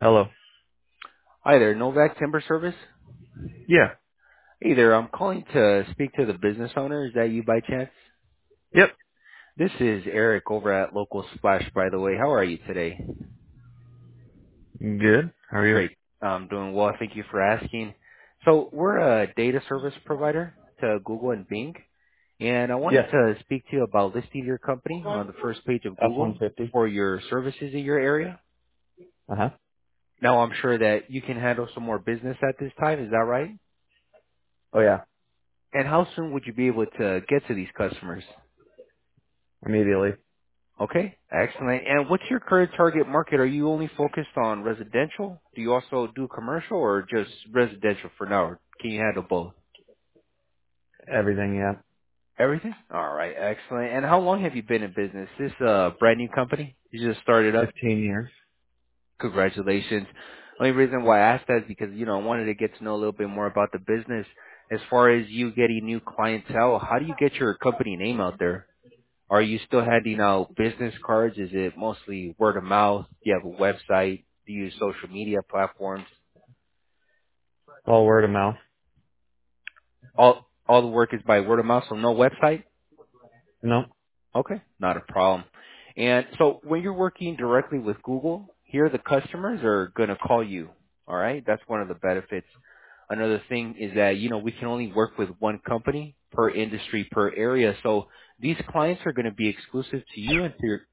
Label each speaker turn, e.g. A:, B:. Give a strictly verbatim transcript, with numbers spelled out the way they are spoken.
A: Hello.
B: Hi there, Novak Timber Service.
A: Yeah.
B: Hey there, I'm calling to speak to the business owner. Is that you by chance?
A: Yep.
B: This is Eric over at Local Splash, by the way. How are you today?
A: Good. How are you?
B: Great. I'm doing well. Thank you for asking. So we're a data service provider to Google and Bing, and I wanted
A: Yeah.
B: to speak to you about listing your company on the first page of
A: F one
B: Google
A: fifty.
B: for your services in your area.
A: Uh huh.
B: Now I'm sure that you can handle some more business at this time. Is that right?
A: Oh yeah.
B: And how soon would you be able to get to these customers?
A: Immediately.
B: Okay, excellent. And what's your current target market? Are you only focused on residential? Do you also do commercial or just residential for now? Or can you handle both?
A: Everything. Yeah.
B: Everything? All right, excellent. And how long have you been in business? This a brand new company? You just started up?
A: Fifteen years.
B: Congratulations. Only reason why I asked that is because, you know, I wanted to get to know a little bit more about the business. As far as you getting new clientele, how do you get your company name out there? Are you still handing out business cards? Is it mostly word of mouth? Do you have a website? Do you use social media platforms?
A: All word of mouth.
B: All all the work is by word of mouth, so no website?
A: No.
B: Okay, not a problem. And so when you're working directly with Google, here the customers are going to call you. All right? That's one of the benefits. Another thing is that, you know, we can only work with one company per industry, per area. So these clients are going to be exclusive to you and to your